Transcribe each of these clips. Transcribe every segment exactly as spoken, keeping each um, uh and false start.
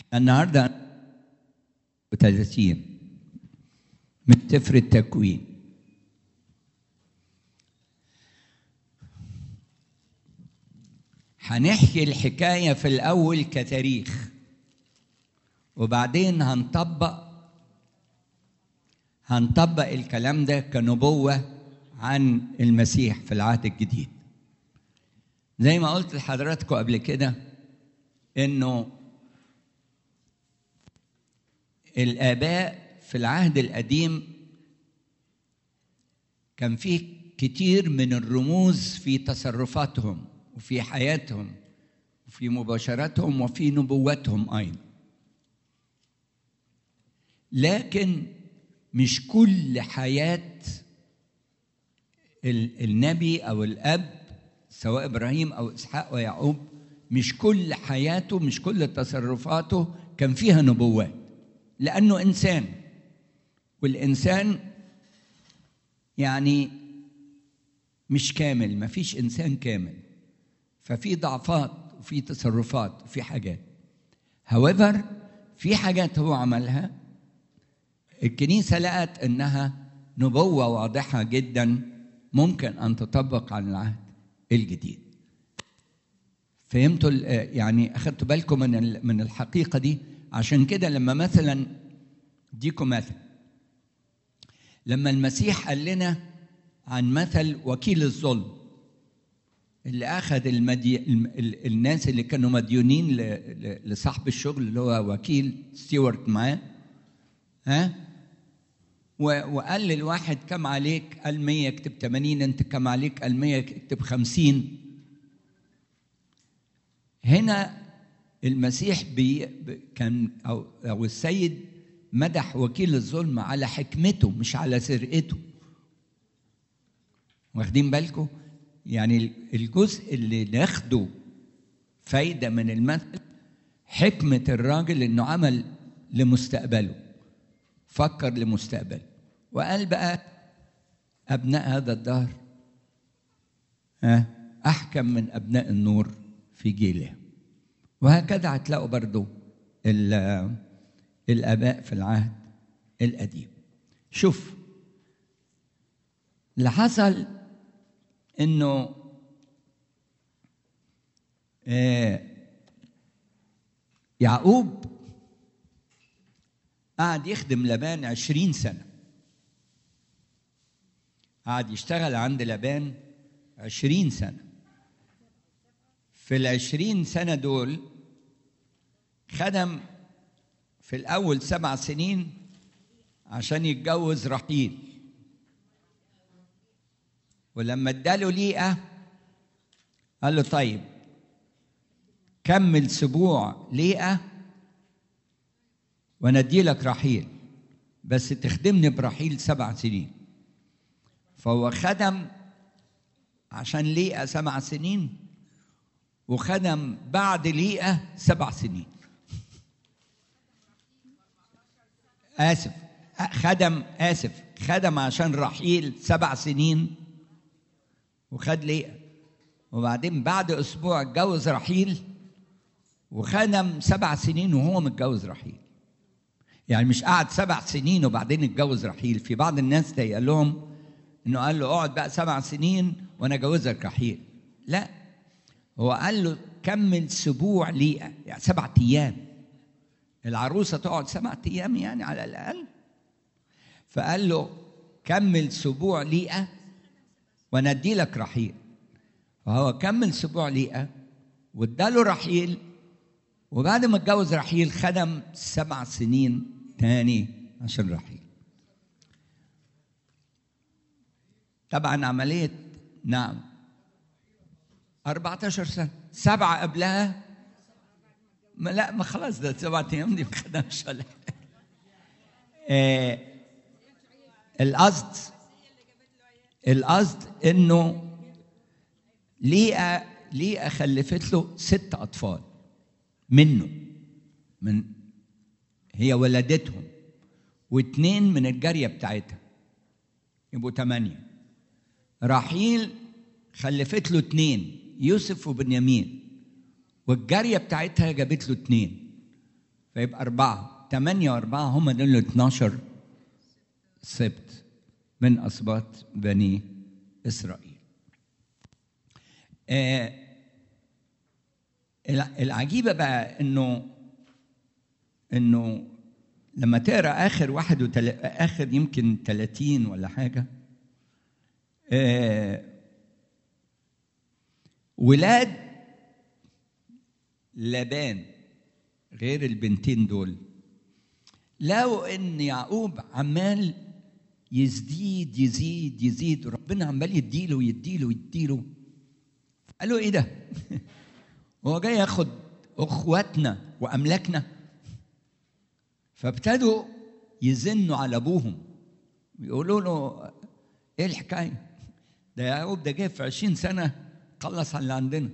النهارده ثلاثين من سفر التكوين. هنحكي الحكاية في الأول كتاريخ، وبعدين هنطبق هنطبق الكلام ده كنبوة عن المسيح في العهد الجديد. زي ما قلت لحضراتكم قبل كده إنه الآباء في العهد القديم كان فيه كتير من الرموز في تصرفاتهم وفي حياتهم وفي مباشراتهم وفي نبواتهم أيضا، لكن مش كل حياة النبي أو الأب سواء إبراهيم أو إسحاق ويعقوب، مش كل حياته مش كل تصرفاته كان فيها نبوات، لأنه إنسان، والإنسان يعني مش كامل، ما فيش إنسان كامل، ففي ضعفات وفي تصرفات وفي حاجات. however في حاجات هو عملها الكنيسة لقت إنها نبوة واضحة جدا ممكن أن تطبق على العهد الجديد. فهمتوا يعني؟ أخذتوا بالكم من من الحقيقة دي؟ عشان كده لما مثلا ديكم مثل، لما المسيح قال لنا عن مثل وكيل الظلم اللي أخذ المدي... الناس اللي كانوا مديونين لصاحب الشغل اللي هو وكيل ستيوارت معاه، ها، وقال للواحد كم عليك؟ قال مية، اكتب ثمانين. انت كم عليك؟ قال مية، اكتب خمسين. هنا المسيح بي كان أو, أو السيد مدح وكيل الظلم على حكمته مش على سرقته. واخدين بالكم؟ يعني الجزء اللي ناخده فايدة من المثل حكمة الراجل إنه عمل لمستقبله، فكر لمستقبله، وقال بقى أبناء هذا الدهر أحكم من أبناء النور في جيلهم. وهكذا هتلاقوا برضو الآباء في العهد القديم. شوف اللي حصل إنه يعقوب قعد يخدم لبان عشرين سنة، قعد يشتغل عند لبان عشرين سنة. في العشرين سنة دول خدم في الأول سبع سنين عشان يتجوز رحيل، ولما اداله ليئة قال له طيب كمل سبوع ليئة وانا ادي لك رحيل، بس تخدمني برحيل سبع سنين. فهو خدم عشان ليئة سبع سنين، وخدم بعد ليئة سبع سنين. آسف خدم آسف خدم عشان رحيل سبع سنين وخد ليئة، وبعدين بعد أسبوع اتجوز رحيل وخدم سبع سنين وهو متجوز رحيل. يعني مش قعد سبع سنين وبعدين اتجوز رحيل. في بعض الناس قال لهم انه قال له اقعد بقى سبع سنين وانا اجوزك رحيل. لا، هو قال له كمل سبوع ليئة، يعني سبع ايام. العروسة تقعد سبع ايام يعني على الاقل. فقال له كمل سبوع ليئة وانا ادي لك رحيل. فهو كمل سبوع ليئة واداله رحيل، وبعد ما اتجوز رحيل خدم سبع سنين تاني عشان رحيل. طبعا عملية نعم أربعة عشر سنة، سبعة قبلها ما لا ما خلاص ده سبعة أيام دي ما خدمش ولا آه القصد القصد إنه ليئة ليئة خلفت له ست أطفال منه، من هي ولدتهم، واثنين من الجارية بتاعتها يبقوا ثمانية. رحيل خلفت له اثنين، يوسف وبنيامين، والجارية بتاعتها جابت له اثنين، فيبقى أربعة، ثمانية وأربعة هم دول اتناشر سبت من أسباط بني إسرائيل. آه العجيبة بقى إنه إنه لما تقرأ آخر واحد وتل... آخر يمكن ثلاثين ولا حاجة، آه ولاد لابان غير البنتين دول، لقوا إن يعقوب عمال يزيد يزيد يزيد، ربنا عمال يديله ويديله ويديله. قالوا إيه ده؟ هو جاي ياخد أخواتنا وأملاكنا؟ فابتدوا يزنوا على أبوهم يقولوا له إيه الحكاية؟ ده يعقوب ده جاي في عشرين سنة خلص على اللي عندنا.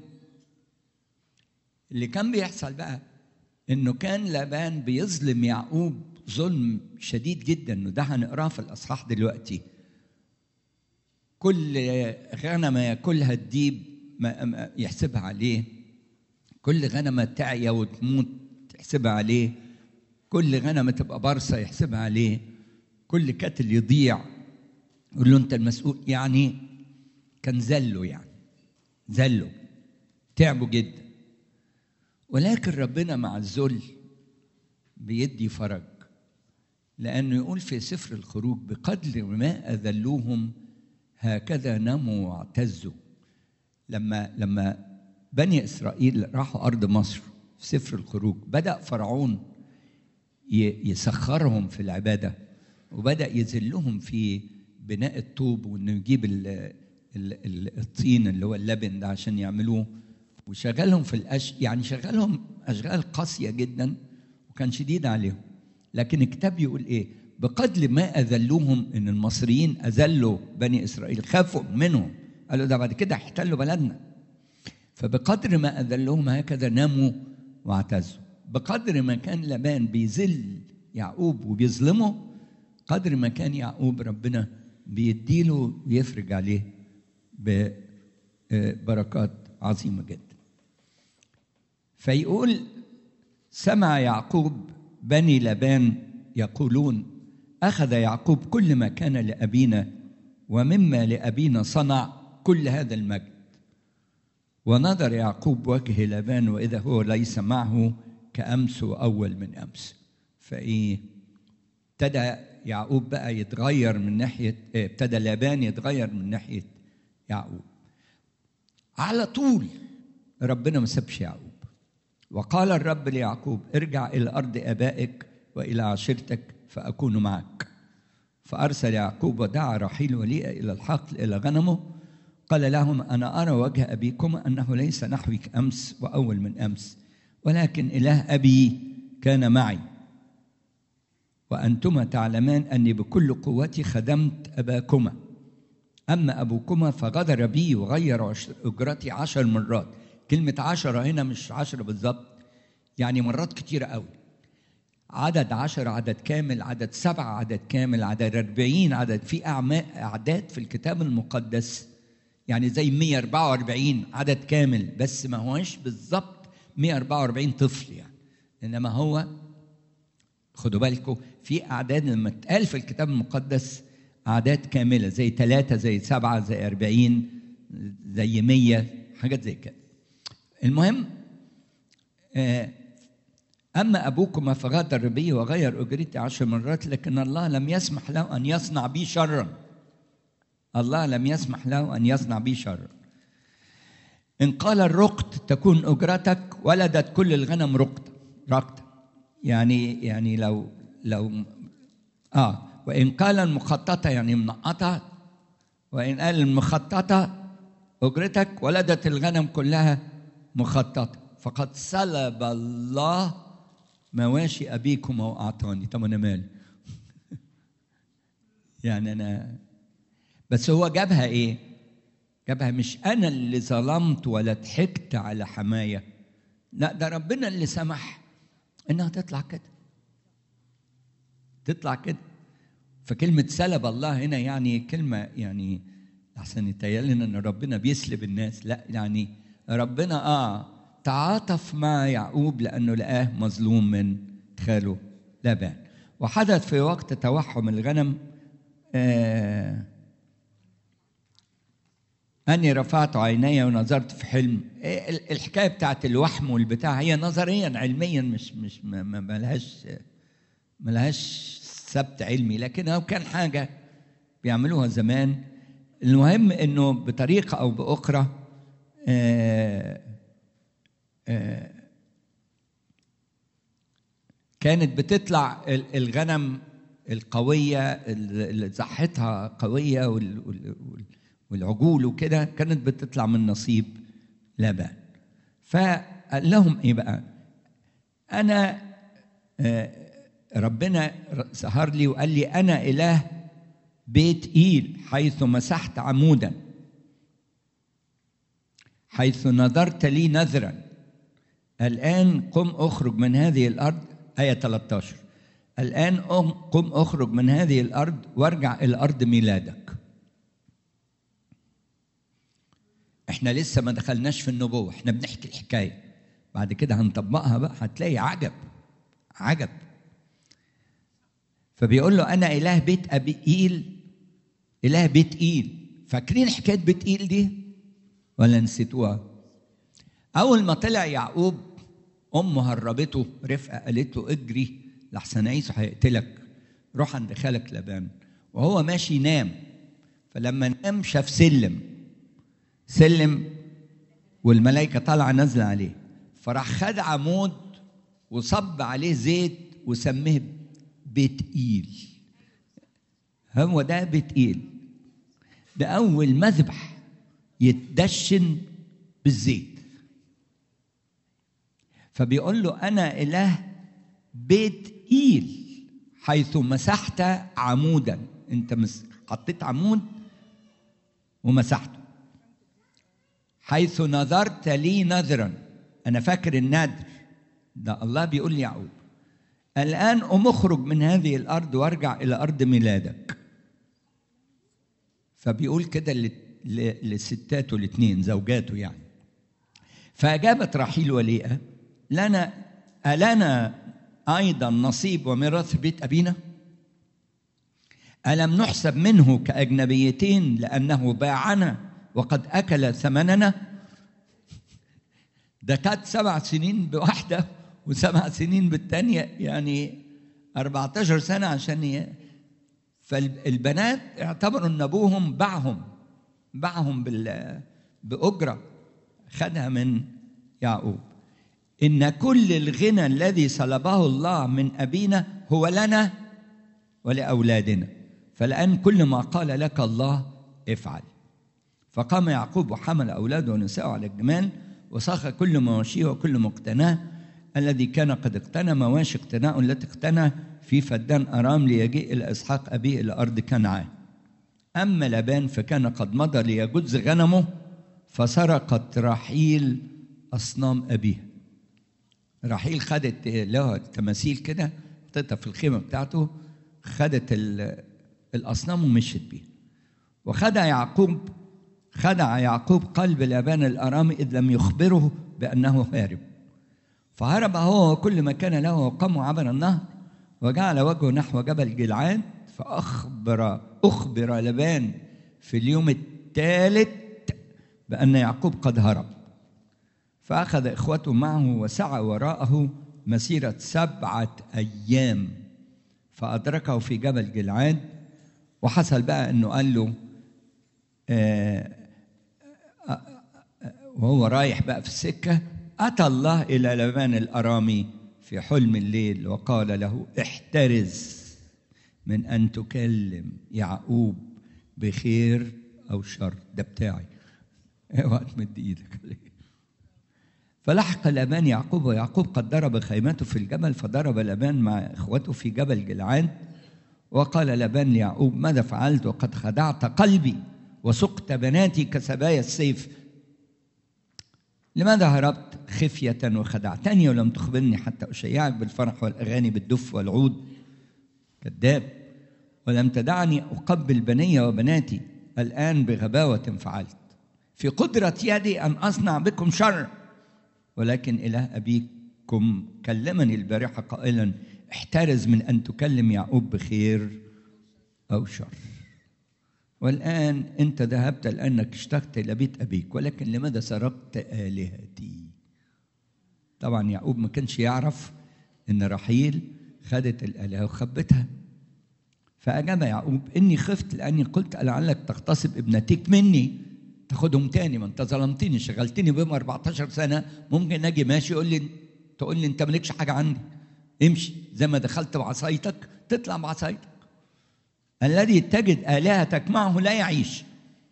اللي كان بيحصل بقى إنه كان لابان بيظلم يعقوب ظلم شديد جدا، وده هنقراه في الأصحاح دلوقتي. كل غنمة ياكلها الديب يحسبها عليه، كل غنمة تعيا وتموت يحسبها عليه، كل غنمة تبقى برصة يحسبها عليه، كل كتل يضيع يقول له أنت المسؤول. يعني كان زله، يعني زله تعبه جدا. ولكن ربنا مع الذل بيدي فرج، لأنه يقول في سفر الخروج بقدر ما أذلوهم هكذا نموا واعتزوا. لما لما بني إسرائيل راحوا أرض مصر في سفر الخروج، بدأ فرعون يسخرهم في العبادة، وبدأ يذلهم في بناء الطوب، وإنه يجيب الطين اللي هو اللبن ده عشان يعملوه، وشغلهم في الأش يعني شغلهم أشغال قاسية جدا وكان شديد عليهم. لكن الكتاب يقول إيه؟ بقدر ما أذلوهم، إن المصريين أذلوا بني إسرائيل، خافوا منهم، قالوا ده بعد كده احتلوا بلدنا. فبقدر ما أذلوهم هكذا ناموا واعتزوا. بقدر ما كان لابان بيذل يعقوب وبيظلمه، قدر ما كان يعقوب ربنا بيديله ويفرج عليه ببركات عظيمة جدا. فيقول سمع يعقوب بني لابان يقولون أخذ يعقوب كل ما كان لأبينا، ومما لأبينا صنع كل هذا المجد. ونظر يعقوب وجه لابان وإذا هو ليس معه كأمس وأول من أمس. فإيه؟ ابتدى يعقوب بقى يتغير من ناحية، ابتدى لابان يتغير من ناحية يعقوب. على طول ربنا ما سابش يعقوب. وقال الرب ليعقوب ارجع إلى أرض آبائك وإلى عشيرتك فأكون معك. فأرسل يعقوب ودعا راحيل وليئة إلى الحقل إلى غنمه. قال لهم أنا أرى وجه أبيكم أنه ليس نحوي كأمس وأول من أمس، ولكن إله أبي كان معي، وأنتما تعلمان أني بكل قوتي خدمت أباكما. أما أبوكما فغدر بي وغير أجرتي عشر مرات. كلمة عشرة هنا مش عشرة بالضبط، يعني مرات كتيرة قوي. عدد عشر عدد كامل، عدد سبعة عدد كامل، عدد أربعين عدد، في أعداد في الكتاب المقدس يعني زي مية وأربعة وأربعين عدد كامل، بس ما هوش بالضبط مية وأربعة وأربعين طفل يعني، إنما هو خدوا بالكم في أعداد لما تقال في الكتاب المقدس أعداد كاملة، زي ثلاثة زي سبعة زي أربعين زي مية، حاجات زي كده. المهم أما أبوكما فغدر بي وغير أجرتي عشر مرات، لكن الله لم يسمح له أن يصنع بي شرا. الله لم يسمح له أن يصنع بي شرا. إن قال الرقت تكون أجرتك ولدت كل الغنم رقت رقت يعني يعني لو لو آه وإن قال المخططة يعني منقطة، وإن قال المخططة أجرتك ولدت الغنم كلها مخططة، فقد سلب الله مواشي أبيكم وأعطاني. طب أنا مالي يعني أنا، بس هو جابها إيه؟ جابها مش أنا اللي ظلمت ولا ضحكت على حماية، لا ده ربنا اللي سمح إنها تطلع كده، تطلع كده. فكلمة سلب الله هنا يعني كلمة يعني أحسن يتهيأ لنا إن ربنا بيسلب الناس، لا يعني ربنا آه تعاطف مع يعقوب لأنه لقاه مظلوم من خاله لابان. وحدث في وقت توحم الغنم آه أني رفعت عيني ونظرت في حلم. الحكاية بتاعت الوحم والبتاع هي نظريا علميا مش مش ما ملهاش ملهاش ثبت علمي، لكن هو كان حاجة بيعملوها زمان. المهم إنه بطريقة أو بأخرى آآ آآ كانت بتطلع الغنم القوية اللي صحتها قوية والعجول وكده، كانت بتطلع من نصيب لابان. فقال لهم ايه بقى؟ انا ربنا ظهر لي وقال لي انا اله بيت ايل حيث مسحت عمودا، حيث نذرت لي نذرا، الان قم اخرج من هذه الارض. آية ثلاثة عشر، الآن قم أخرج من هذه الأرض وارجع إلى أرض ميلادك. إحنا لسه ما دخلناش في النبوة، إحنا بنحكي الحكاية، بعد كده هنطبقها بقى هتلاقي عجب عجب. فبيقول له أنا إله بيت أبي إيل، إله بيت إيل. فاكرين حكاية بيت إيل دي ولا نسيتوها؟ أول ما طلع يعقوب أمه هربته، رفقة قالت له اجري لحسن عيسو هيقتلك، روح عند خالك لابان. وهو ماشي نام، فلما نام شاف سلم سلم والملائكة طالعة نازلة عليه، فراح خد عمود وصب عليه زيت وسميه بيت إيل. هو ده بيت إيل، ده أول مذبح يتدشن بالزيت. فبيقول له أنا إله بيت إيل حيث مسحت عمودا. أنت حطيت عمود ومسحته. حيث نذرت لي نذرا، أنا فاكر النذر ده الله بيقول لي يعقوب الآن قم اخرج من هذه الأرض وارجع إلى أرض ميلادك. فبيقول كده للستات والاثنين زوجاته يعني. فأجابت راحيل وليئة لنا ألنا أيضا نصيب وميراث بيت أبينا؟ ألم نحسب منه كأجنبيتين لأنه باعنا وقد أكل ثمننا؟ ده كانت سبع سنين بواحدة وسبع سنين بالتانية، يعني أربعة عشر سنة عشان ي... فالبنات اعتبروا أن أبوهم باعهم باعهم بال... بأجرة خدها من يعقوب. إن كل الغنى الذي سلبه الله من أبينا هو لنا ولأولادنا، فالآن كل ما قال لك الله افعل. فقام يعقوب وحمل أولاده ونساءه على الجمال وساق كل مواشيه وكل مقتناه الذي كان قد اقتنى مواشي اقتناء التي اقتنى في فدان أرام ليجيء إلى إسحاق أبيه إلى أرض كنعان. أما لابان فكان قد مضى ليجز غنمه، فسرقت راحيل أصنام أبيه. راحيل خدت له تماثيل كده حطتها في الخيمة بتاعته، خدت الأصنام ومشت بيه. وخدع يعقوب خدع يعقوب قلب لابان الأرامي إذ لم يخبره بأنه هارب، فهرب هو وكل ما كان له وقام عبر النهر وجعل وجهه نحو جبل جلعاد. فأخبر أخبر لابان في اليوم الثالث بأن يعقوب قد هرب، فأخذ إخوته معه وسعى وراءه مسيرة سبعة أيام فأدركه في جبل جلعاد. وحصل بقى أنه قال له آه آه وهو رايح بقى في السكة، أتى الله إلى لابان الأرامي في حلم الليل وقال له احترز من أن تكلم يعقوب بخير أو شر. ده بتاعي، اوعى تمد ايدك عليه. فلحق لابان يعقوب ويعقوب قد ضرب خيمته في الجبل، فضرب لابان مع اخوته في جبل جلعاد. وقال لابان ليعقوب ماذا فعلت وقد خدعت قلبي وسقت بناتي كسبايا السيف؟ لماذا هربت خفية وخدعتني ولم تخبرني حتى أشيعك بالفرح والأغاني بالدف والعود؟ كذاب. ولم تدعني أقبل بني وبناتي، الآن بغباوة فعلت. في قدرة يدي أن أصنع بكم شر، ولكن إله أبيكم كلمني البارحة قائلا احترز من أن تكلم يعقوب بخير أو شر. والآن أنت ذهبت لأنك اشتقت إلى بيت أبيك، ولكن لماذا سرقت آلهتي؟ طبعا يعقوب ما كانش يعرف إن رحيل خدت الآلهة وخبتها. فأجاب يعقوب: إني خفت لأني قلت لعلك تغتصب ابنتيك مني تاخدهم تاني، ما أنت ظلمتني شغلتني بهم أربعتاشر سنة، ممكن أجي ماشي يقول لي تقول لي أنت مالكش حاجة عندي، امشي زي ما دخلت بعصايتك تطلع بعصايتك. الذي تجد آلهتك معه لا يعيش.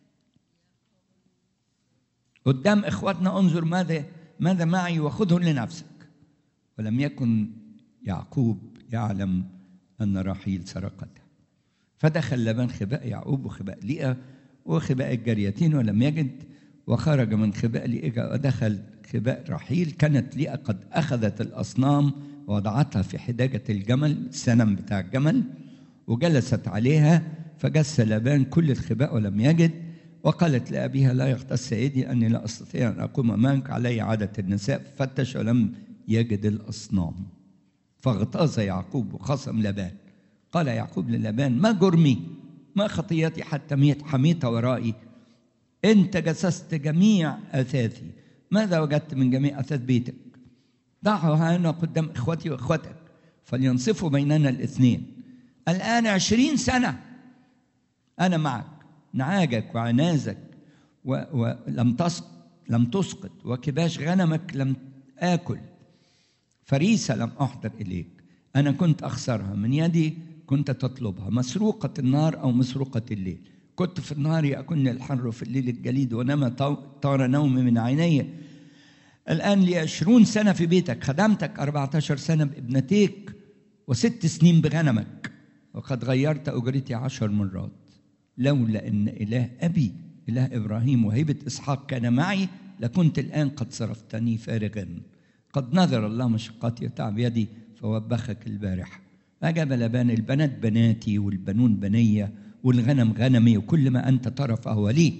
قدام إخواتنا انظر ماذا ماذا معي وخذه لنفسك. ولم يكن يعقوب يعلم أن رحيل سرقته. فدخل لبان خباء يعقوب وخباء ليئة وخباء الجريتين ولم يجد، وخرج من خباء ليئة ودخل خباء رحيل. كانت ليئة قد أخذت الأصنام ووضعتها في حداجة الجمل، السنم بتاع الجمل، وجلست عليها. فجس لبان كل الخباء ولم يجد، وقالت لأبيها: لا يغتص سيدي أني لا أستطيع أن أقوم أمامك، علي عادة النساء. فتش ولم يجد الأصنام، فاغتاظ يعقوب وخصم لبان. قال يعقوب للبان: ما جرمي؟ ما خطيتي حتى ميت حميت ورائي؟ أنت جسست جميع أثاثي، ماذا وجدت من جميع أثاث بيتك؟ ضعه هنا قدام إخوتي وإخوتك فلينصفوا بيننا الاثنين. الآن عشرين سنة أنا معك، نعاجك وعنازك ولم تسقط لم تسقط، وكباش غنمك لم آكل، فريسة لم أحضر إليك. أنا كنت أخسرها من يدي، كنت تطلبها، مسروقة النار أو مسروقة الليل. كنت في النهار يأكلني الحر، في الليل الجليد، ونام طار نومي من عيني. الآن لي عشرون سنة في بيتك، خدمتك أربعة عشر سنة بابنتيك وست سنين بغنمك، وقد غيرت أجرتي عشر مرات. لولا أن إله أبي إله إبراهيم وهيبة إسحاق كان معي، لكنت الآن قد صرفتني فارغا. قد نظر الله مشقتي وتعب يدي فوبخك البارحة. أجاب لبان: البنات بناتي والبنون بنية والغنم غنمي، وكل ما أنت ترى فهو لي.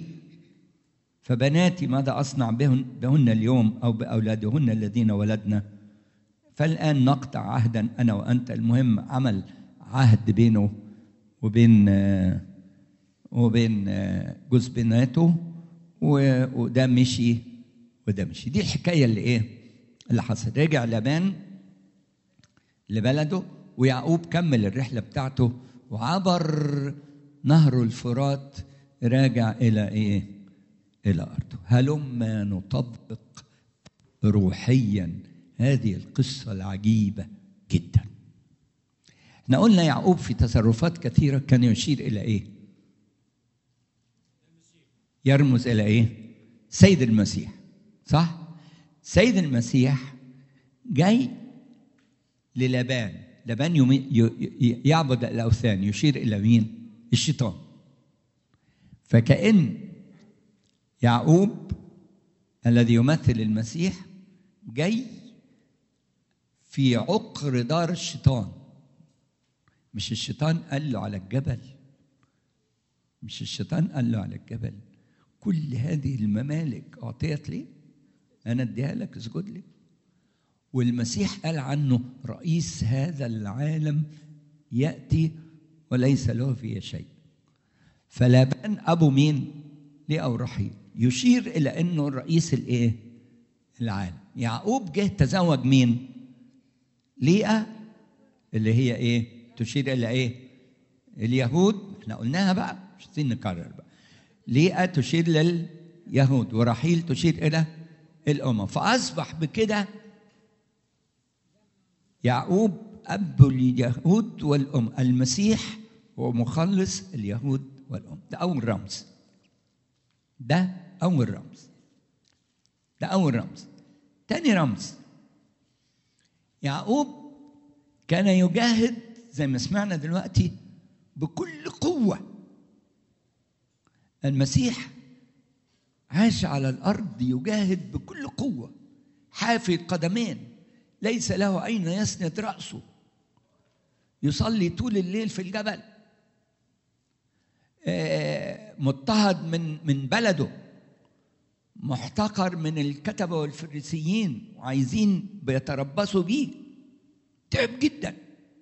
فبناتي ماذا أصنع بهن, بهن اليوم أو بأولادهن الذين ولدنا؟ فالآن نقطع عهدا أنا وأنت. المهم عمل عهد بينه وبين وبين جوز بناته، وده مشي وده مشي. دي الحكاية اللي إيه اللي حصل. رجع لبان لبلده، ويعقوب كمل الرحلة بتاعته وعبر نهر الفرات، راجع إلى إيه؟ إلى أرضه. هلما نطبق روحيا هذه القصة العجيبة جدا. احنا قلنا يعقوب في تصرفات كثيرة كان يشير إلى إيه؟ يرمز إلى إيه؟ سيد المسيح، صح؟ سيد المسيح جاي للبان. لبان يعبد الأوثان، يشير إلى مين؟ الشيطان. فكأن يعقوب الذي يمثل المسيح جاي في عقر دار الشيطان. مش الشيطان قال له على الجبل مش الشيطان قال له على الجبل كل هذه الممالك أعطيت لي، أنا أديها لك، اسجد لي. والمسيح قال عنه: رئيس هذا العالم يأتي وليس له فيه شيء. فلابان أبو مين؟ ليه أو رحيل، يشير إلى أنه الرئيس الإيه؟ العالم. يعقوب جه تزوج مين؟ ليئة، اللي هي إيه؟ تشير إلى إيه؟ اليهود. احنا قلناها بقى، مش عايزين نكرر بقى. ليئة تشير لليهود، ورحيل تشير إلى الأمم. فأصبح بكده يعقوب أب اليهود والأمم. المسيح هو مخلص اليهود والأمم. ده أول رمز ده أول رمز ده أول رمز تاني رمز، يعقوب كان يجاهد زي ما سمعنا دلوقتي بكل قوة. المسيح عاش على الأرض يجاهد بكل قوة، حافي القدمين، ليس له أين يسند رأسه، يصلي طول الليل في الجبل، مضطهد من من بلده، محتقر من الكتبة والفريسيين وعايزين بيتربصوا بيه، تعب جدا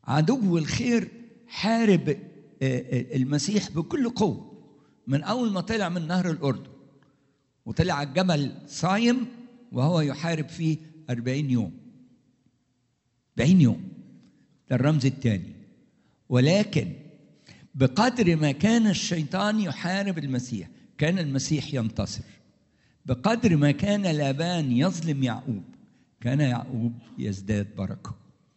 عدو الخير حارب المسيح بكل قوة من أول ما طلع من نهر الأردن، وطلع على الجبل صايم وهو يحارب فيه أربعين يوم. أربعين يوم ده الرمز الثاني. ولكن بقدر ما كان الشيطان يحارب المسيح كان المسيح ينتصر. بقدر ما كان لابان يظلم يعقوب كان يعقوب يزداد بركة.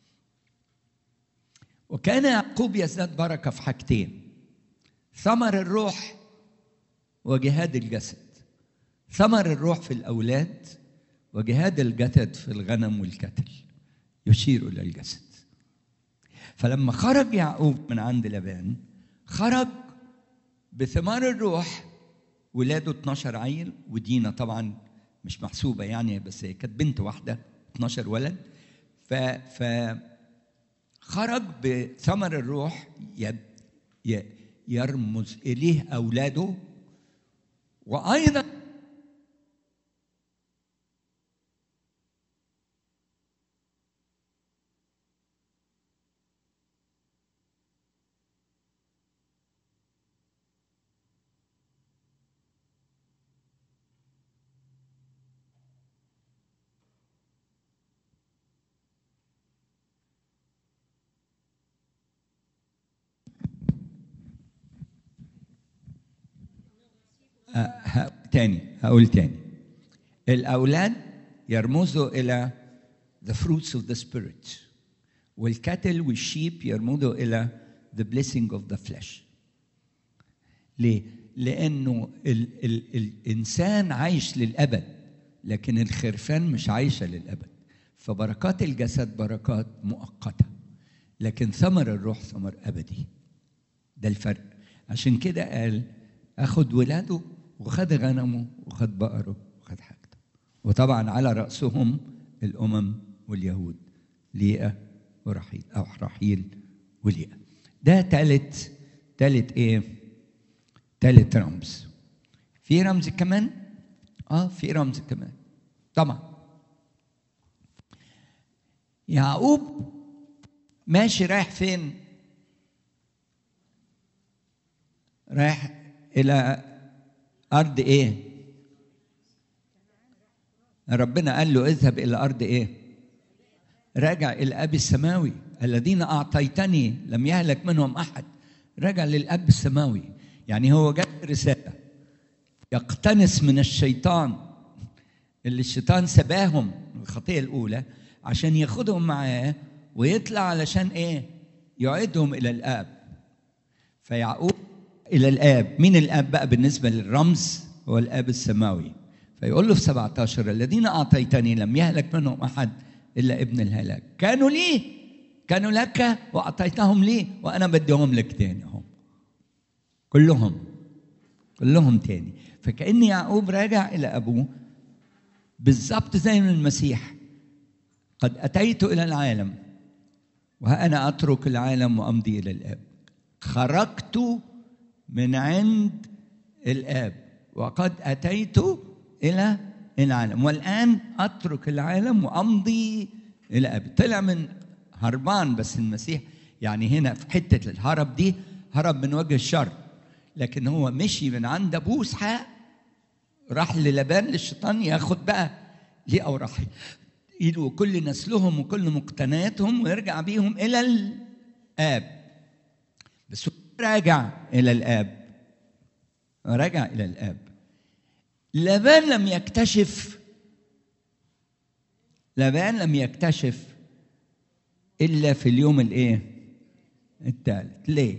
وكان يعقوب يزداد بركة في حاجتين: ثمر الروح وجهاد الجسد. ثمر الروح في الأولاد، وجهاد الجسد في الغنم والكتل، يشير إلى الجسد. فلما خرج يعقوب من عند لابان خرج بثمار الروح، ولاده اتناشر عيل، ودينا طبعا مش محسوبة يعني، بس هي كانت بنت واحدة، اتناشر ولد. ف ف خرج بثمر الروح يرمز إليه أولاده، وأيضا أه تاني هقول تاني الأولاد يرمزوا إلى the fruits of the spirit، والكاتل والشيب يرمزوا إلى the blessing of the flesh. ليه؟ لأنه ال ال الإنسان عايش للأبد، لكن الخرفان مش عايشة للأبد. فبركات الجسد بركات مؤقتة، لكن ثمر الروح ثمر أبدي. ده الفرق. عشان كده قال أخذ ولاده وخد غنمه وخد بقره وخد حاجته، وطبعا على رأسهم الأمم واليهود، ليئة ورحيل أو رحيل وليئة. ده ثالث ثالث إيه؟ ثالث رمز. في رمز كمان؟ آه في رمز كمان طبعا. يعقوب ماشي رايح فين؟ رايح إلى أرض إيه؟ ربنا قال له اذهب إلى أرض إيه؟ راجع إلى أبي السماوي. الذين أعطيتني لم يهلك منهم أحد. راجع للأب السماوي. يعني هو جاء رسالة يقتنص من الشيطان اللي الشيطان سباهم الخطية الأولى عشان ياخدهم معاه ويطلع علشان إيه؟ يعيدهم إلى الآب. فيعقوب إلى الآب. مين الآب بقى بالنسبة للرمز؟ هو الآب السماوي. فيقول له في سبعة عشر الذين أعطيتني لم يهلك منهم أحد إلا ابن الهلاك. كانوا لي كانوا لك وأعطيتهم لي وأنا بديهم لك تاني. هم كلهم كلهم تاني. فكأن يعقوب راجع إلى أبوه بالضبط زي من المسيح. قد أتيت إلى العالم وأنا أترك العالم وأمضي إلى الآب. خرجت من عند الآب وقد أتيت إلى العالم والآن أترك العالم وأمضي إلى أبي. طلع من هربان، بس المسيح يعني هنا في حتة الهرب دي هرب من وجه الشر، لكن هو مشي من عند أبوه إسحاق راح للبان للشيطان ياخد بقى ليه أو راح يلو كل نسلهم وكل مقتنياتهم ويرجع بيهم إلى الآب. بس راجع إلى الآب، راجع إلى الآب. لابان لم يكتشف لابان لم يكتشف إلا في اليوم الإيه؟ الثالث. ليه؟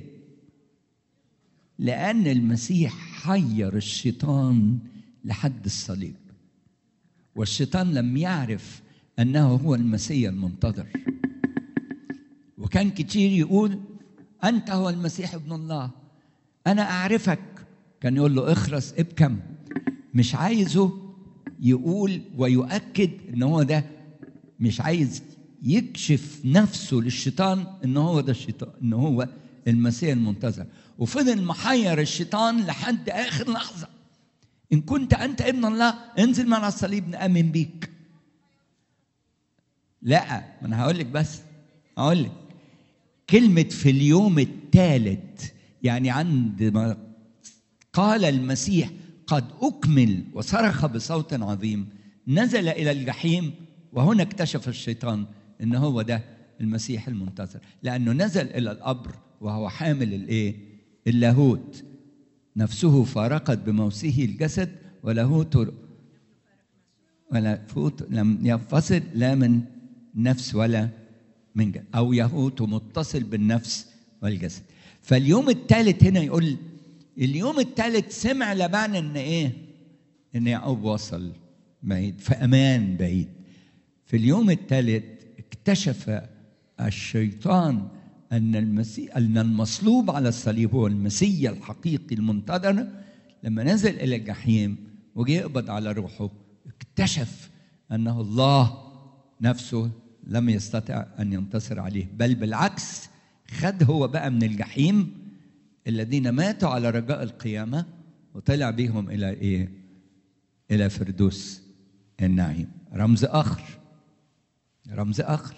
لأن المسيح حير الشيطان لحد الصليب، والشيطان لم يعرف أنه هو المسيح المنتظر. وكان كتير يقول أنت هو المسيح ابن الله، أنا أعرفك. كان يقول له اخرس ابكم. مش عايزه يقول ويؤكد ان هو ده، مش عايز يكشف نفسه للشيطان ان هو ده الشيطان، ان هو المسيح المنتظر. وفضل محير الشيطان لحد اخر لحظه. ان كنت انت ابن الله انزل من على الصليب نامن بيك. لا، ما انا هقول لك، بس هقول لك كلمة في اليوم الثالث يعني عندما قال المسيح قد أكمل وصرخ بصوت عظيم، نزل إلى الجحيم، وهنا اكتشف الشيطان إن هو ده المسيح المنتظر، لأنه نزل إلى القبر وهو حامل الإيه؟ اللاهوت، نفسه فارقت بموسه الجسد، ولاهوت ولا فوت لم ينفصل لا من نفس ولا من جسد، أو يهوت متصل بالنفس والجسد. فاليوم الثالث هنا يقول اليوم الثالث سمع لبان إن إيه؟ إن يعقوب وصل بعيد في أمان بعيد. في اليوم الثالث اكتشف الشيطان أن المسيح أن المصلوب على الصليب هو المسيح الحقيقي المنتظر. لما نزل إلى الجحيم وجي يقبض على روحه، اكتشف أنه الله نفسه لم يستطع أن ينتصر عليه، بل بالعكس خد هو بقى من الجحيم الذين ماتوا على رجاء القيامة وطلع بهم إلى إيه؟ إلى فردوس النعيم. رمز آخر، رمز آخر.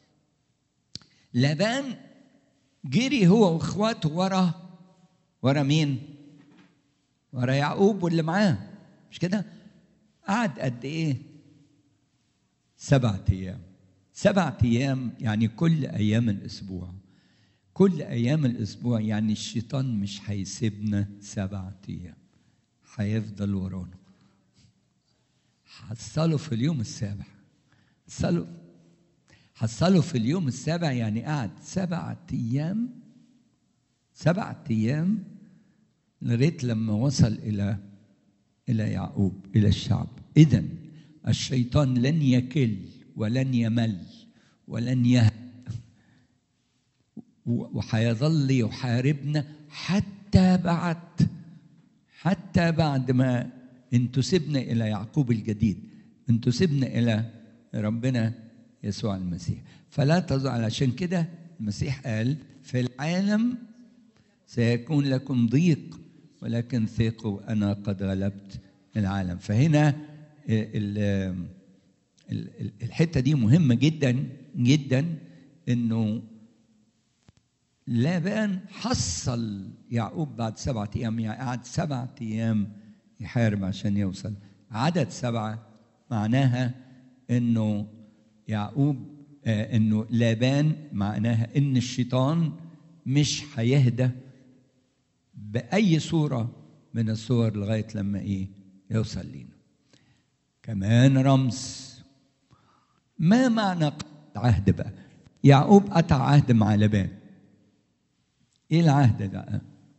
لابان جري هو واخواته ورا ورا مين؟ ورا يعقوب واللي معاه، مش كده؟ قعد قد ايه؟ سبعة ايام. سبعة ايام يعني كل ايام الاسبوع، كل ايام الاسبوع، يعني الشيطان مش هيسيبنا سبعة ايام، هيفضل ورانا. حصلوا في اليوم السابع، حصلوا حصلوا في اليوم السابع يعني قعد سبعة ايام، سبعة ايام لغايه لما وصل الى الى يعقوب، الى الشعب. اذن الشيطان لن يكل ولن يمل ولن يهدأ، وحيظل يحاربنا حتى بعد حتى بعد ما انتسبنا الى يعقوب الجديد، انتسبنا الى ربنا يسوع المسيح. فلا تظن، علشان كده المسيح قال في العالم سيكون لكم ضيق ولكن ثقوا أنا قد غلبت العالم. فهنا الحتة دي مهمة جدا جدا، إنه لابان حصل يعقوب بعد سبعة أيام، يعني قعد سبعة أيام يحارب عشان يوصل. عدد سبعة معناها إنه يعقوب آه إنه لابان معناها إن الشيطان مش هيهدى بأي صورة من الصور لغاية لما إيه يوصل لينا. كمان رمز. ما معنى عهد بقى؟ يعقوب قطع عهد مع لابان. إيه العهد ده؟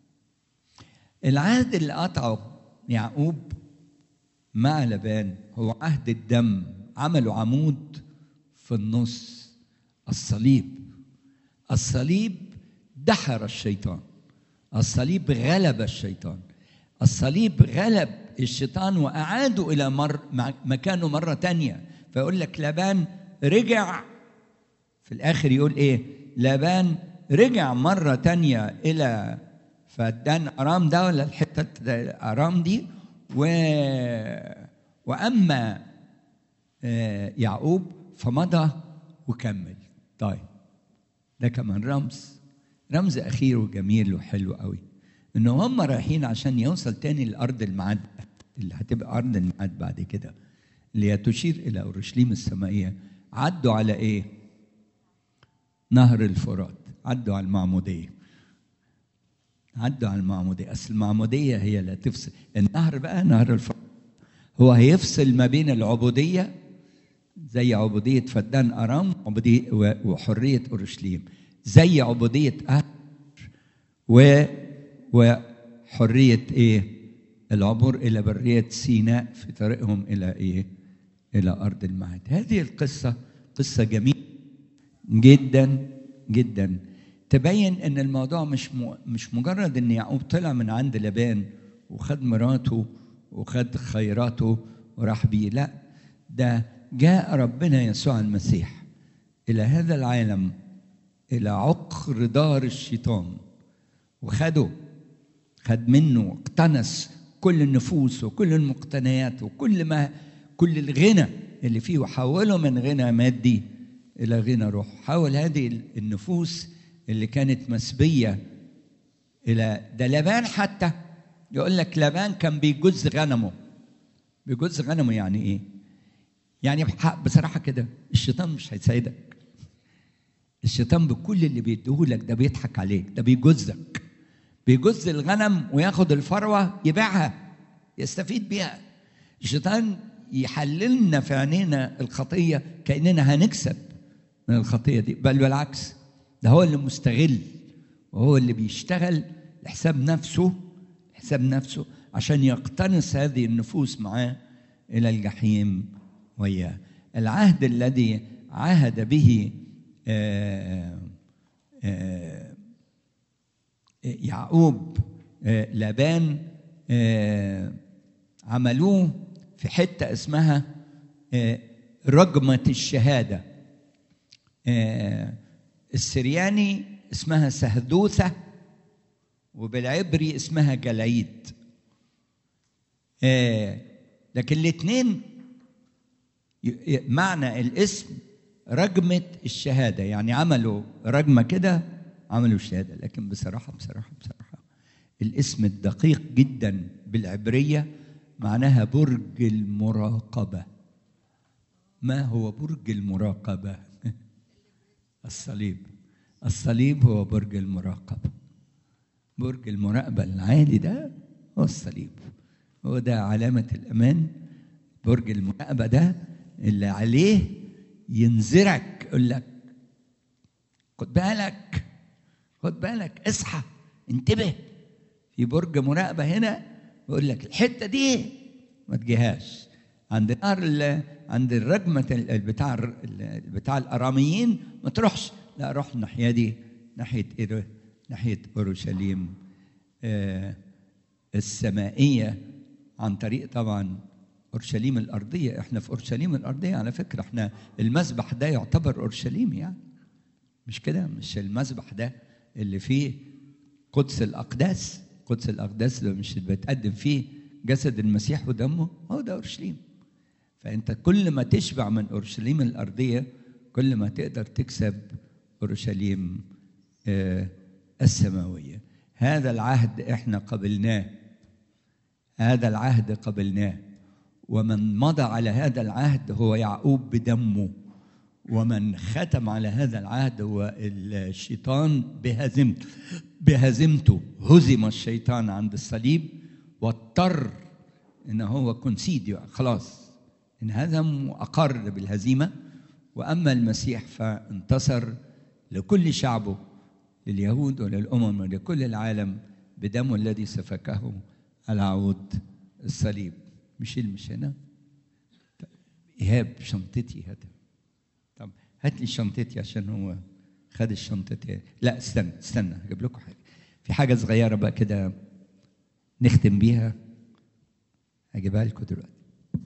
العهد اللي قطعه يعقوب مع لابان هو عهد الدم. عملوا عمود في النص، الصليب. الصليب دحر الشيطان، الصليب غلب الشيطان، الصليب غلب الشيطان وأعاده إلى مر مكانه مرة تانية. فيقول لك لابان رجع في الآخر، يقول إيه؟ لابان رجع مرة تانية إلى فدان أرام ده ولا الحتة أرام دي، و... وأما يعقوب فمضى وكمل. طيب ده كمان رمز، رمز أخير وجميل وحلو قوي، إنه هم رايحين عشان يوصل تاني لأرض الميعاد اللي هتبقى أرض الميعاد بعد كده، اللي تشير إلى أورشليم السمائية. عدوا على إيه؟ نهر الفرات، عدوا على المعمودية، عدوا على المعمودية. أصل المعمودية هي اللي تفصل النهر بقى، نهر الفرات هو هيفصل ما بين العبودية زي عبودية فدان أرام وحرية أورشليم، زي عبودية أهل و وحرية إيه؟ العبور إلى برية سيناء في طريقهم إلى إيه؟ إلى أرض الميعاد. هذه القصة قصة جميلة جدا جدا، تبين أن الموضوع مش مش مجرد أن يعقوب طلع من عند لابان وخد مراته وخد خيراته وراح بيه، لا، ده جاء ربنا يسوع المسيح إلى هذا العالم، إلى عقر دار الشيطان، وخده، خد منه واقتنس كل النفوس وكل المقتنيات وكل ما كل الغنى اللي فيه، وحوله من غنى مادي إلى غنى روح. حول هذه النفوس اللي كانت مسبية إلى ده لابان. حتى يقول لك لابان كان بيجز غنمه. بيجز غنمه يعني إيه؟ يعني بصراحة كده الشيطان مش هيساعدك. الشيطان بكل اللي بيديهولك ده بيضحك عليك، ده بيجزك، بيجز الغنم وياخد الفروة يبيعها يستفيد بيها. الشيطان يحللنا في عينينا الخطية كأننا هنكسب من الخطية دي، بل بالعكس، ده هو اللي مستغل وهو اللي بيشتغل لحساب نفسه، لحساب نفسه عشان يقتنص هذه النفوس معاه إلى الجحيم وياه. العهد الذي عهد به آآ آآ يعقوب آآ لابان آآ عملوه في حتة اسمها رجمة الشهادة. السرياني اسمها سهدوثة، وبالعبري اسمها جلايد. لكن الاثنين معنى الاسم رجمة الشهادة، يعني عملوا رجمة كده، عملوا الشهادة. لكن بصراحة بصراحة بصراحة الاسم الدقيق جدا بالعبرية معناها برج المراقبة. ما هو برج المراقبة؟ الصليب. الصليب هو برج المراقبة. برج المراقبة العالي ده هو الصليب، هو ده علامة الأمان. برج المراقبة ده اللي عليه ينذرك، يقول لك خد بالك، خد بالك، اصحى، انتبه. في برج مراقبة هنا يقول لك الحتة دي ما تجيهاش. عند نهر عند الرجمة بتاع بتاع الأراميين ما تروحش، لا روح الناحية دي، ناحية ناحية أورشليم آه السمائية، عن طريق طبعا أورشليم الأرضية. احنا في أورشليم الأرضية على فكرة، احنا المذبح ده يعتبر أورشليم، يعني مش كده؟ مش المذبح ده اللي فيه قدس الأقداس، قدس الأقداس اللي مش بتقدم فيه جسد المسيح ودمه، هو ده أورشليم. فأنت كل ما تشبع من أورشليم الأرضية كل ما تقدر تكسب أورشليم آه السماوية. هذا العهد احنا قبلناه، هذا العهد قبلناه، ومن مضى على هذا العهد هو يعقوب بدمه، ومن ختم على هذا العهد هو الشيطان بهزيمته. بهزيمته هزم الشيطان عند الصليب، واضطر ان هو كونسيديو، خلاص انهزم واقر بالهزيمه. واما المسيح فانتصر لكل شعبه، لليهود وللامم ولكل العالم، بدمه الذي سفكه على عود الصليب. ميشيل مش هنا؟ ايهاب شنطتي هات. طب هات لي شنطتي عشان هو خد الشنطتي. لا استنى استنى هجيب لكم حاجه، في حاجه صغيره بقى كده نختم بيها، هجيبها لكم دلوقتي.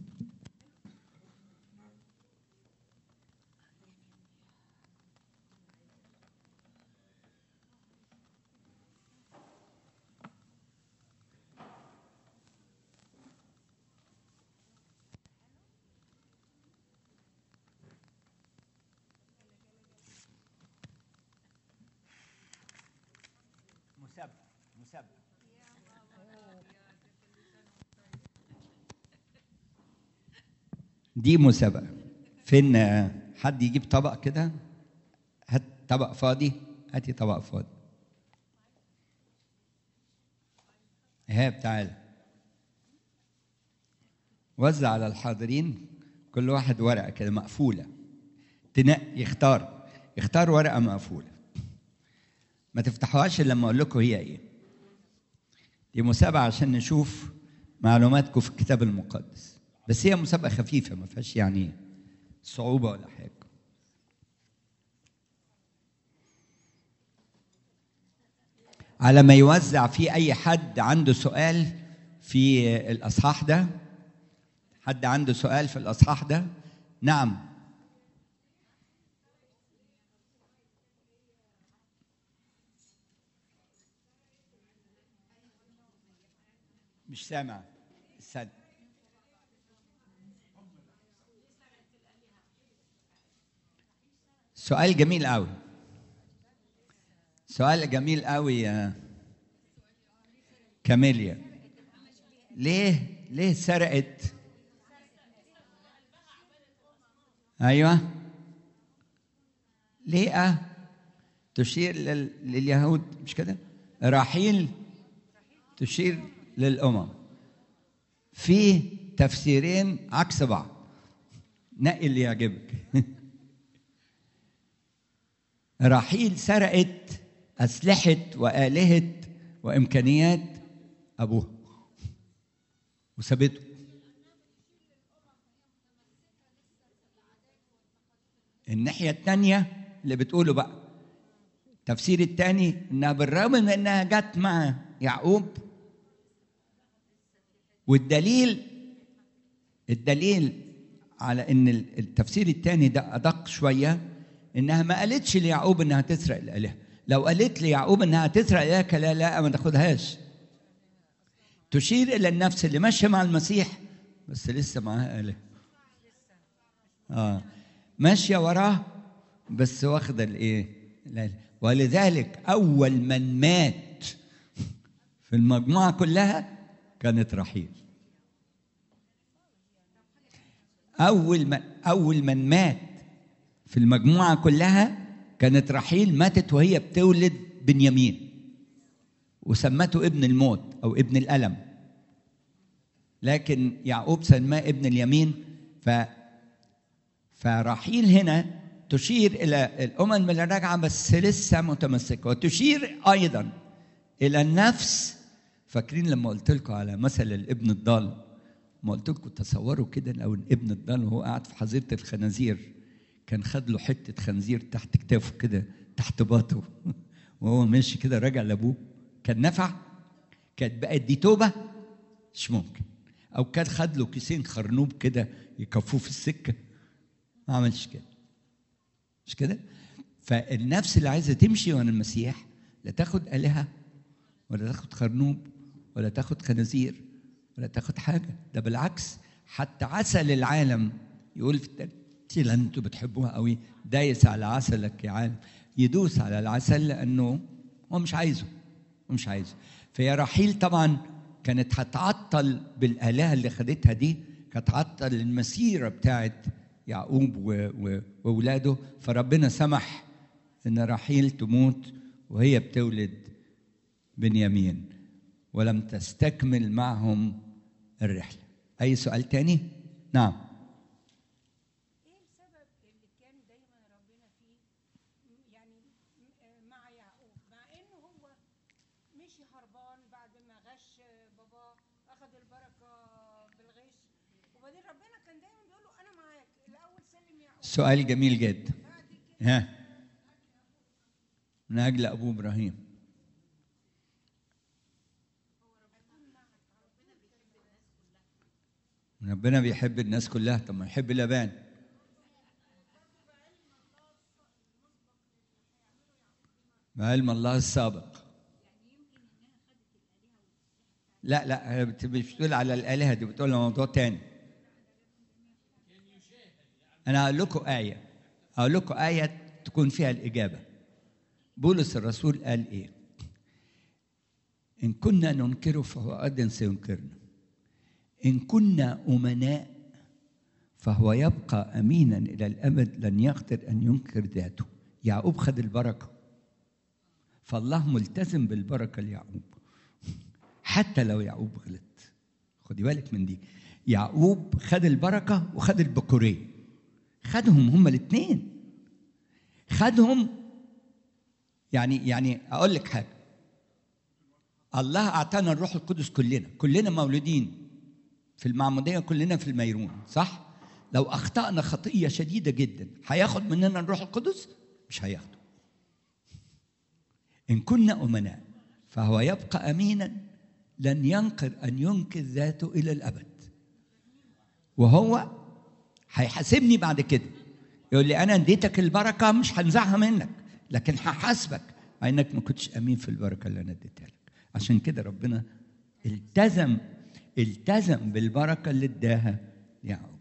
مسابقة مسابقة دي مسابقة. فين حد يجيب طبق كده؟ هات طبق فاضي، هاتي طبق فاضي. ايهاب تعالى، وزع على الحاضرين كل واحد ورقة كده مقفولة، تنقي يختار يختار ورقة مقفولة، ما تفتحوهاش إلا لما أقول لكم هي إيه. دي مسابقة عشان نشوف معلوماتكم في الكتاب المقدس، بس هي مسابقة خفيفة ما فيهاش يعني صعوبة ولا حاجة. على ما يوزع، في أي حد عنده سؤال في الأصحاح ده؟ حد عنده سؤال في الأصحاح ده؟ نعم. مش سامع. استنى. سؤال جميل قوي. سؤال جميل قوي يا كاميليا. ليه ليه سرقت؟ ايوه، ليه تشير لل... لليهود، مش كده؟ راحيل تشير للأمم. في تفسيرين عكس بعض، نقي اللي يعجبك. راحيل سرقت أسلحة وآلهة وإمكانيات أبوها وسابته. الناحية الثانية اللي بتقوله بقى، التفسير الثاني، إنها بالرغم من إنها جت مع يعقوب، والدليل الدليل على إن التفسير الثاني ده أدق شوية، إنها ما قالتش ليعقوب إنها تسرق الآلهة. لو قالت ليعقوب إنها تسرق الآلهة، لا لا ما تاخدهاش. تشير إلى النفس اللي ماشية مع المسيح بس لسه معاها آلهة. آه ماشية وراه بس واخدة الإيه؟ ولذلك أول من مات في المجموعة كلها كانت راحيل. أول من أول من مات في المجموعة كلها كانت راحيل. ماتت وهي بتولد بنيامين، وسمته ابن الموت أو ابن الألم، لكن يعقوب سماه ابن اليمين. ف فراحيل هنا تشير إلى الأمم اللي راجعة بس لسه متمسكة، وتشير أيضا إلى النفس. فاكرين لما قلت لكم على مثل الابن الضال؟ ما قلت لكم تصوروا كده لو الابن الضال وهو قاعد في حظيرة الخنازير كان خد له حتة خنزير تحت كتافه كده، تحت باطه، وهو ماشي كده راجع لأبوه، كان نفع؟ كانت بقت دي توبة؟ مش ممكن. أو كان خد له كيسين خرنوب كده يكفوه في السكة، ما عملش كده، مش كده؟ فالنفس اللي عايزة تمشي وانا المسيح لا تاخد آلهة ولا تاخد خرنوب ولا تاخد خنازير ولا تاخد حاجة. ده بالعكس، حتى عسل العالم يقول في الترتيل انتوا بتحبوها قوي، دايس على عسلك يا عالم، يدوس على العسل لأنه هو مش عايزه ومش عايزه. فيا راحيل طبعا كانت هتعطل بالآلهة اللي خدتها دي، كانت هتعطل المسيرة بتاعت يعقوب وأولاده. فربنا سمح إن راحيل تموت وهي بتولد بنيامين، ولم تستكمل معهم الرحلة. أي سؤال تاني؟ نعم. إيه السبب اللي كان دايما ربنا فيه يعني مع يعقوب، مع إنه هو مشي هربان بعد ما غش باباه، أخذ البركة بالغش، وبعدين ربنا كان دايما بيقول له أنا معاك. الأول سلم يعقوب. سؤال جميل جدا. ها، من أجل أبوه إبراهيم. ربنا بيحب الناس كلها. طب ما يحب لابان. بعلم الله السابق. لا لا، مش بتقول على الآلهة دي، بتقول موضوع تاني. أنا أقول لكم آية أقول لكم آية تكون فيها الإجابة. بولس الرسول قال إيه؟ إن كنا ننكره فهو أيضا سينكرنا، إن كنا أمناء فهو يبقى أمينا إلى الأبد، لن يقدر أن ينكر ذاته. يعقوب خد البركة، فالله ملتزم بالبركة ليعقوب حتى لو يعقوب غلط. خدي بالك من دي. يعقوب خد البركة وخد البكورية، خدهم هما الاثنين، خدهم. يعني يعني أقول لك حاجة، الله أعطانا الروح القدس كلنا، كلنا مولودين في المعمودية، كلنا في الميرون، صح؟ لو أخطأنا خطية شديدة جدا هياخد مننا الروح القدس؟ مش هياخده. إن كنا أمناء فهو يبقى أمينا لن ينكر أن ينكر ذاته إلى الأبد. وهو هيحاسبني بعد كده، يقول لي أنا اديتك البركة مش هنزعها منك، لكن هحاسبك على إنك ما كنتش أمين في البركة اللي أنا اديتها لك. عشان كده ربنا التزم التزم بالبركة اللي اداها يعقوب.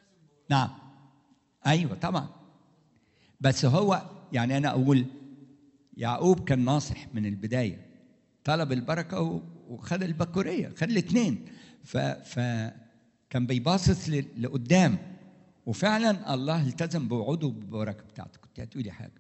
نعم، أيوة طبعا. بس هو يعني أنا أقول يعقوب كان ناصح من البداية، طلب البركة وخد البكورية، خد الاثنين. فكان بيباصص لقدام، وفعلا الله التزم بوعوده وبالبركة بتاعته. كنت هتقولي حاجة؟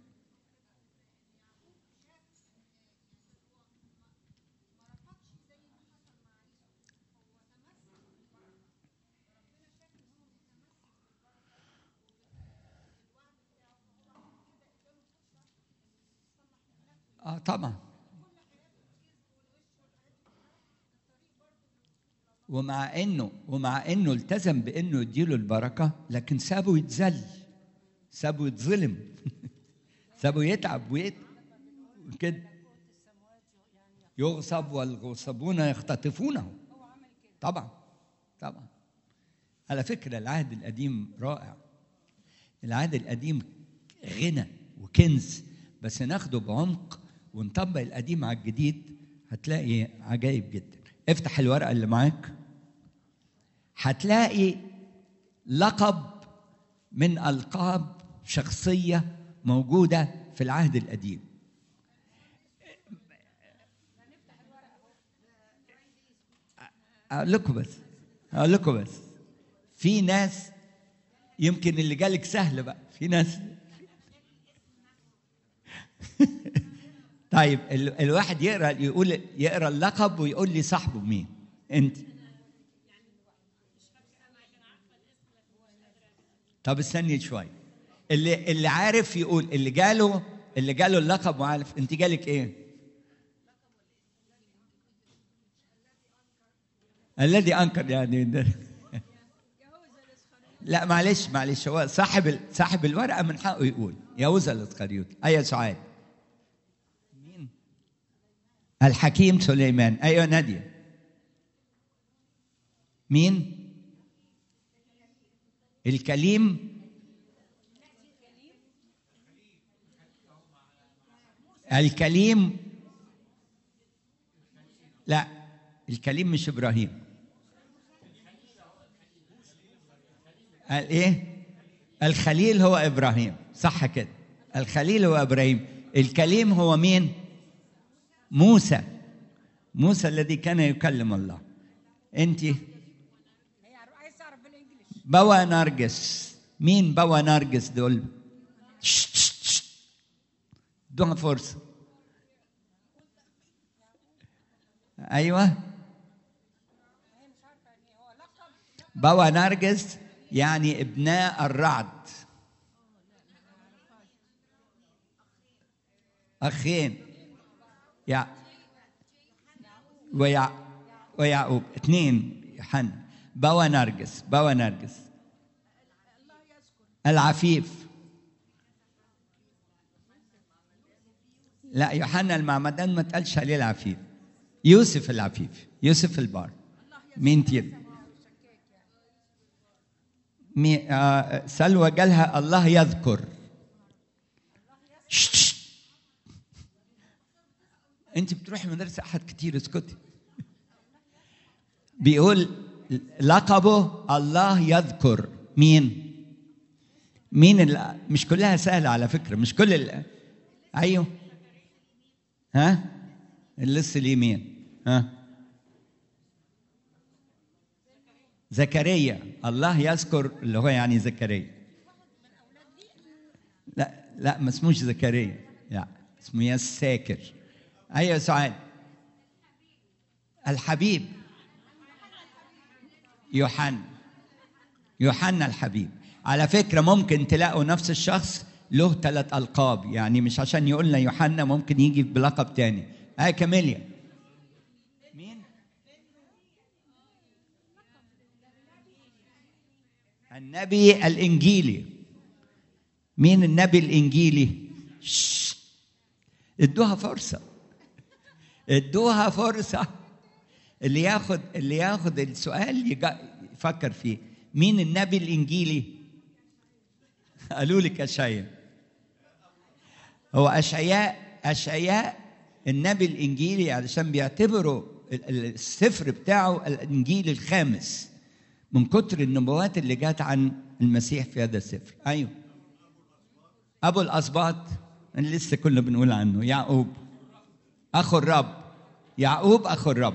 اه طبعا. ومع انه ومع انه التزم بانه يديله البركه، لكن سابه يتذل، سابه يتظلم سابه يتعب وكده. يغصب والغصبون يختطفونه. طبعا طبعا. على فكره العهد القديم رائع، العهد القديم غنى وكنز، بس ناخده بعمق ونطبق القديم على الجديد هتلاقي عجائب جدا. افتح الورقه اللي معاك، هتلاقي لقب من ألقاب شخصية موجودة في العهد القديم. أقول لكم بس أقول لكم بس في ناس يمكن اللي جالك سهل بقى، في ناس طيب ال... الواحد يقرأ يقول يقرأ اللقب ويقول لي صاحبه مين؟ أنت. طب استني شوي. اللي اللي عارف يقول، اللي جاله اللي جاله اللقب وعارف. انت جالك ايه؟ الذي انكر يعني لا معلش معلش، هو صاحب ال... صاحب الورقه من حقه يقول يهوذا الاسخريوطي. ايوه سعاد. مين؟ الحكيم سليمان. ايوه ناديه. مين؟ الكليم. الكليم لا، الكليم مش ابراهيم. قال ايه؟ الخليل هو ابراهيم، صح كده. الخليل هو ابراهيم. الكليم هو مين؟ موسى. موسى الذي كان يكلم الله. انت بوا نرجس. مين بوا نرجس دول؟ دوها فرصة. أيوة. بوا نرجس يعني ابناء الرعد، أخين يا ويع ويعقوب، اثنين يوحنا. بوا نرجس بوا نرجس العفيف. لا، يوحنا المعمدان ما تقالش عليه العفيف. يوسف العفيف، يوسف البار. مين تير؟ مي... آه... سلوى جالها الله يذكر. شت شت. انت بتروحي مدرسة احد كتير، اسكتي. بيقول لقبه الله يذكر. مين؟ مين اللي... مش كلها سهلة على فكرة، مش كل ال... ايوه. ها؟ اللص اليمين. ها؟ زكريا. الله يذكر اللي هو يعني زكريا. لا لا، ما اسموش زكريا، لا اسمه ياس ساكر. ايوه سعاد. الحبيب يوحنا. يوحنا الحبيب. على فكرة ممكن تلاقوا نفس الشخص له ثلاث ألقاب، يعني مش عشان يقولنا يوحنا ممكن يجي بلقب تاني. هاي كاميليا. مين؟ النبي الإنجيلي. مين النبي الإنجيلي؟ شش. ادوها فرصة، ادوها فرصة. اللي ياخد اللي ياخد السؤال يفكر فيه. مين النبي الإنجيلي؟ قالوا لك أشعياء. هو أشعياء أشعياء النبي الإنجيلي علشان بيعتبروا السفر بتاعه الإنجيل الخامس من كتر النبوات اللي جات عن المسيح في هذا السفر. أيوه. أبو الأسباط. اللي لسه كنا بنقول عنه، يعقوب أخو الرب. يعقوب أخو الرب.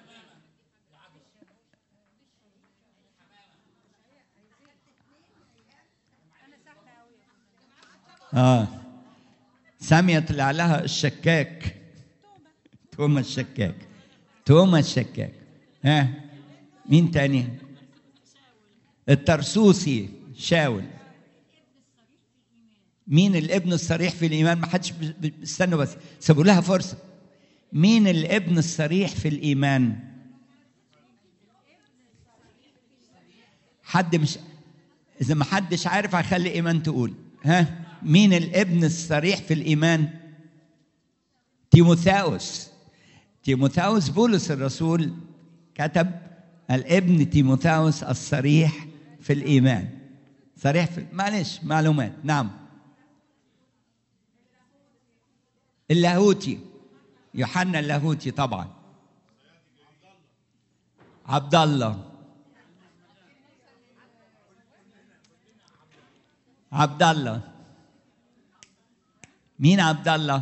آه سامية طلع لها الشكاك، توما الشكاك، توما الشكاك. ها آه. مين تاني؟ الترسوسي شاول. مين الابن الصريح في الإيمان؟ ما حدش استنوا بس سيبوا لها فرصة. مين الابن الصريح في الإيمان؟ حد مش، إذا ما حدش عارف هخلي إيمان تقول. ها مين الابن الصريح في الإيمان؟ تيموثاوس. تيموثاوس بولس الرسول كتب الابن تيموثاوس الصريح في الإيمان. صريح في، معلش معلومات. نعم. اللاهوتي، يوحنا اللاهوتي طبعا. عبد الله. عبد الله. مين عبد الله؟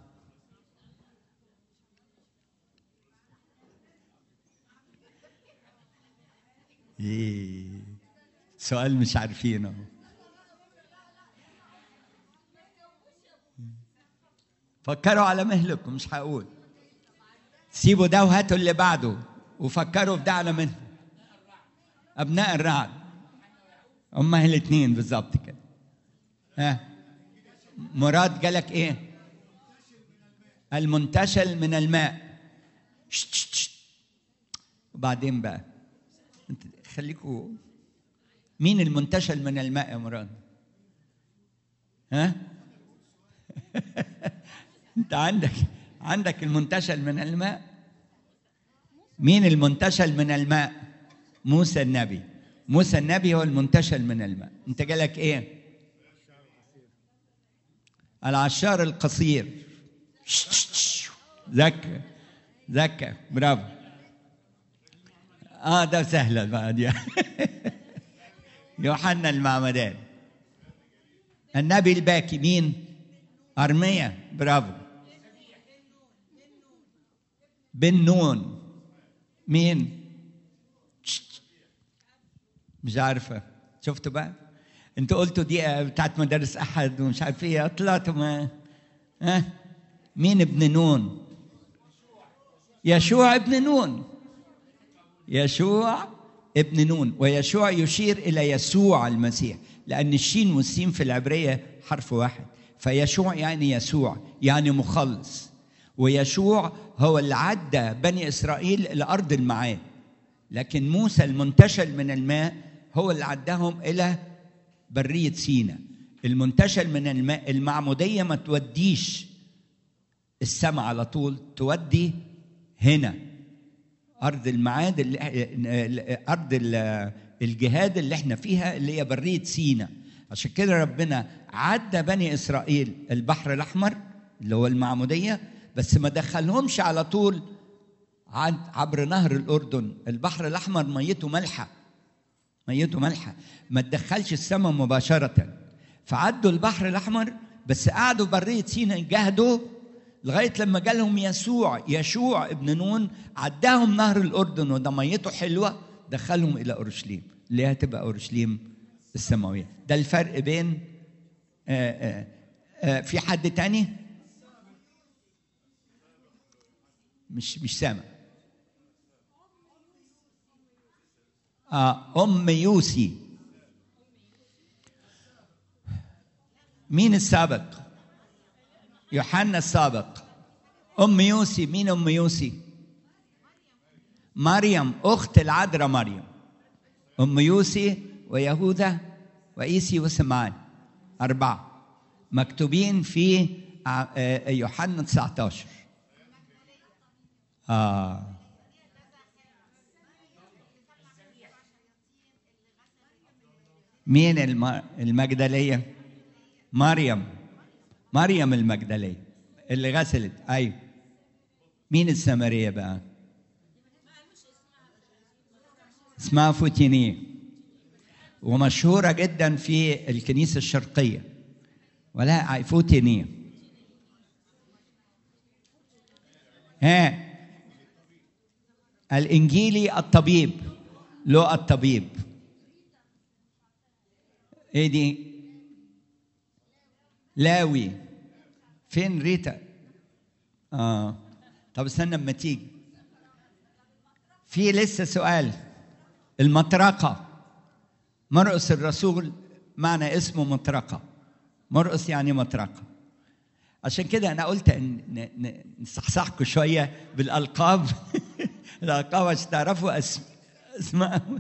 إيه سؤال مش عارفينه. فكروا على مهلكم، مش هقول. سيبوا ده وهاتوا اللي بعده وفكروا في ده على مهلكم. أبناء الرعد هم الاثنين بالظبط كده. ها مراد جالك ايه؟ المنتشل من الماء. شت شت شت. وبعدين بقى انت خليكوا، مين المنتشل من الماء يا مراد؟ ها انت عندك عندك المنتشل من الماء. مين المنتشل من الماء؟ موسى النبي. موسى النبي هو المنتشل من الماء. انت جالك ايه؟ العشار القصير. ذكى ذكى برافو. اه ده سهله بقى دي. يوحنا المعمدان. النبي الباكي مين؟ أرميا. برافو. بن نون مين؟ مش عارفه. شفتوا بقى؟ انتوا قلتوا دي بتاعت مدارس احد ومش عارف ايه، طلعتوا ما ها. مين ابن نون؟ يشوع ابن نون. يشوع ابن نون. ويشوع يشير الى يسوع المسيح، لان الشين والسين في العبريه حرف واحد، فيشوع يعني يسوع، يعني مخلص. ويشوع هو اللي عدى بني اسرائيل الى ارض الميعاد، لكن موسى المنتشل من الماء هو اللي عداهم الى برية سينا. المنتشل من الماء، المعمودية ما توديش السماء على طول، تودي هنا أرض الميعاد، أرض الجهاد اللي احنا فيها اللي هي برية سينا. عشان كده ربنا عدى بني إسرائيل البحر الأحمر اللي هو المعمودية، بس ما دخلهمش على طول عبر نهر الأردن. البحر الأحمر ميته ملحة، ميته ملحة، ما تدخلش السماء مباشرة. فعدوا البحر الأحمر، بس قعدوا برية سينا يجاهدوا لغاية لما جالهم يسوع. يشوع ابن نون عداهم نهر الأردن، وده ميته حلوة، دخلهم إلى أورشليم اللي هتبقى أورشليم السماوية. ده الفرق بين آآ آآ آآ في حد تاني؟ مش مش سامع. آه أم يوسي. مين السابق؟ يوحنا السابق. أم يوسي. مين أم يوسي؟ مريم أخت العذراء مريم. أم يوسي ويهوذا وإيسي وسمعان، أربعة مكتوبين في يوحنا تسعة عشر. آه مين المجدلية؟ مريم. مريم المجدلية اللي غسلت. أيوة. مين السامرية بقى؟ اسمها فوتينية، ومشهورة جدا في الكنيسة الشرقية، ولا فوتينية ها الإنجيلي الطبيب، لوقا الطبيب. ايه دي؟ لاوي. فين ريتا؟ اه طب استنى اما تيجي. في لسه سؤال. المطرقة، مرقس الرسول معنى اسمه مطرقة، مرقس يعني مطرقة. عشان كده انا قلت ان نصحصحكم شويه بالالقاب. الالقاب عشان تعرفوا اسم اسماء.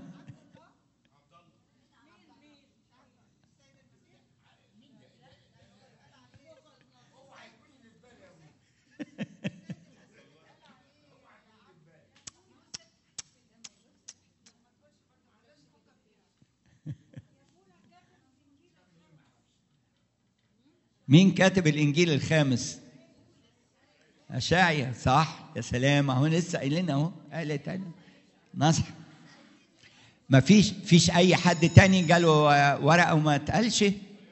مين كاتب الانجيل الخامس؟ اشعيا، صح. يا سلام، اهو لسه قايلين اهو، قالت انا نصح. ما فيش فيش اي حد تاني جاله ورقه وما اتقالش.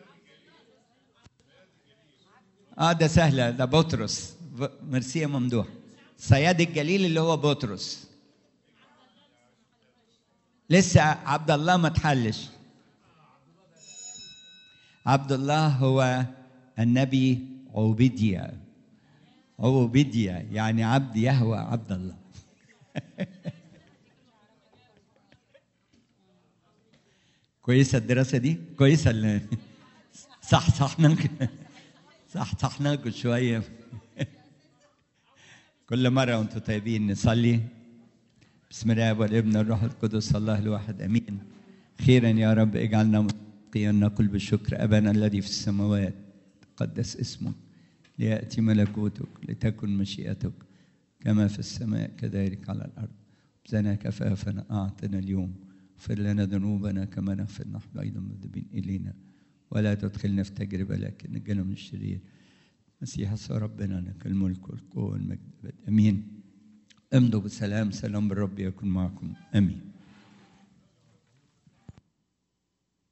اه ده سهله، ده بطرس. ميرسي يا ممدوح. صياد الجليل اللي هو بطرس. لسه عبد الله ما اتحلش. عبد الله هو النبي عبيديا. عبيديا يعني عبد يهوى عبد الله. كويسه الدراسه دي، كويسه اللي صح صحناك صح صحناك شويه. كل مره وانتم طيبين نصلي. بسم الله والابن والروح القدس الله الواحد امين. خيرا يا رب اجعلنا متقيا نقول بالشكر ابانا الذي في السماوات تقدس اسمك، ليأتي ملكوتك، لتكن مشيئتك كما في السماء كذلك على الأرض. زنا كفافنا أعطنا اليوم، اغفر لنا ذنوبنا كما نغفر نحن أيضا المذنبين إلينا، ولا تدخلنا في تجربة لكن نجنا من الشرير. مسيح يسوع ربنا لك الملك والقوة والمجد. أمين. امضوا بسلام، سلام الرب يكن معكم. أمين.